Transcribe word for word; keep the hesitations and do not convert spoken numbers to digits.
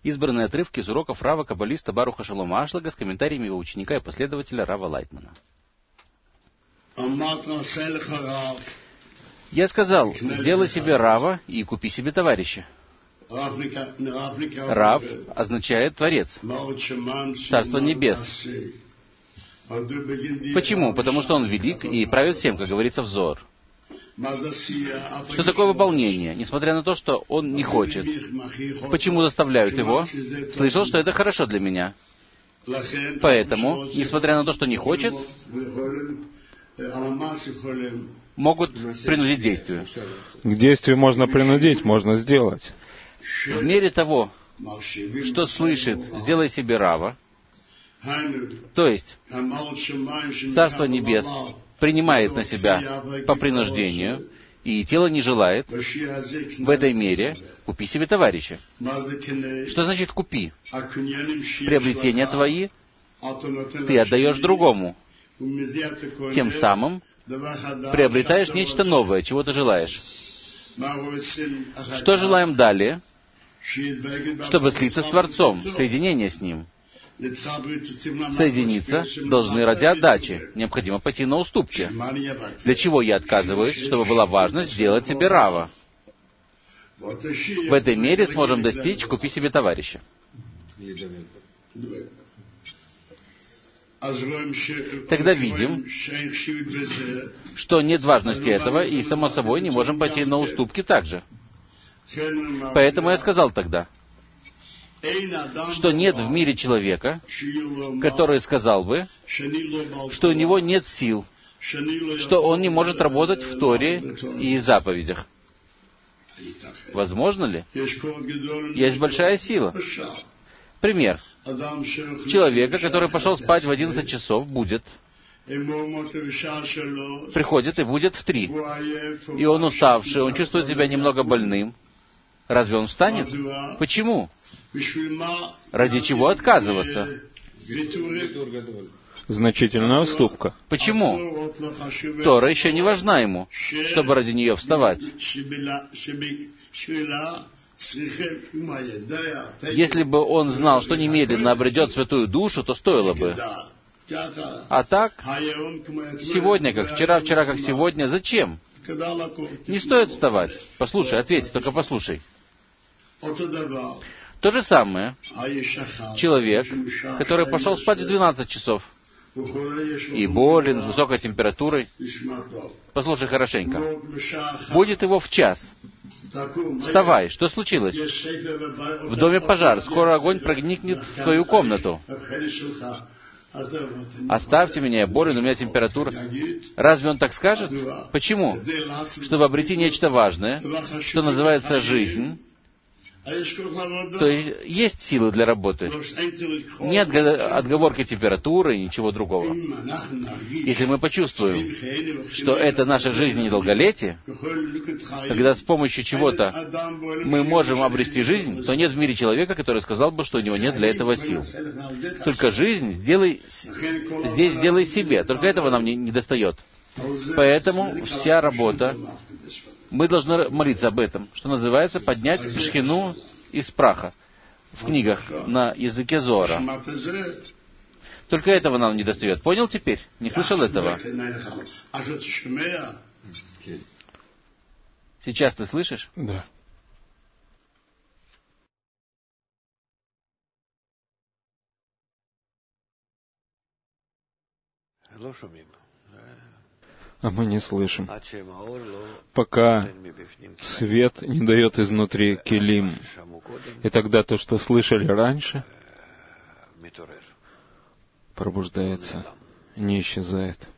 Избранные отрывки из уроков Рава Каббалиста Баруха Шолома Ашлага с комментариями его ученика и последователя Рава Лайтмана. Я сказал, сделай себе Рава и купи себе товарища. Рав означает Творец, Царство Небес. Почему? Потому что он велик и правит всем, как говорится в Зоар. Что такое выполнение, несмотря на то, что он не хочет? Почему заставляют его? Слышал, что это хорошо для меня. Поэтому, несмотря на то, что не хочет, могут принудить к действию. К действию можно принудить, можно сделать. В мере того, что слышит «сделай себе Рава», то есть Царство Небес принимает на себя по принуждению, и тело не желает, в этой мере купи себе товарища. Что значит «купи»? Приобретения твои ты отдаешь другому. Тем самым приобретаешь нечто новое, чего ты желаешь. Что желаем далее? Чтобы слиться с Творцом, соединение с Ним. Соединиться должны ради отдачи. Необходимо пойти на уступки. Для чего я отказываюсь? Чтобы была важность сделать себе Рава. В этой мере сможем достичь «купи себе товарища». Тогда видим, что нет важности этого, и, само собой, не можем пойти на уступки также. Поэтому я сказал тогда, что нет в мире человека, который сказал бы, что у него нет сил, что он не может работать в Торе и заповедях. Возможно ли? Есть большая сила. Пример. Человека, который пошел спать в одиннадцать часов, будет, приходит и будет в три. И он уставший, он чувствует себя немного больным. Разве он встанет? Почему? Ради чего отказываться? Значительная уступка. Почему? Тора еще не важна ему, чтобы ради нее вставать. Если бы он знал, что немедленно обретет святую душу, то стоило бы. А так, сегодня как вчера, вчера как сегодня, зачем? Не стоит вставать. Послушай, ответь, только послушай. То же самое. Человек, который пошел спать в двенадцать часов и болен, с высокой температурой. Послушай хорошенько. Будет его в час. Вставай, что случилось? В доме пожар, скоро огонь проникнет в твою комнату. Оставьте меня, я болен, у меня температура. Разве он так скажет? Почему? Чтобы обрети нечто важное, что называется жизнь. То есть есть силы для работы. Нет отговорки температуры и ничего другого. Если мы почувствуем, что это наша жизнь и долголетие, когда с помощью чего-то мы можем обрести жизнь, то нет в мире человека, который сказал бы, что у него нет для этого сил. Только жизнь сделай, здесь сделай себе. Только этого нам не, не достает. Поэтому вся работа, мы должны молиться об этом, что называется, поднять шхину из праха в книгах на языке Зоара. Только этого нам не достает. Понял теперь? Не слышал этого? Сейчас ты слышишь? Да. А мы не слышим, пока свет не дает изнутри келим. И тогда то, что слышали раньше, пробуждается, не исчезает.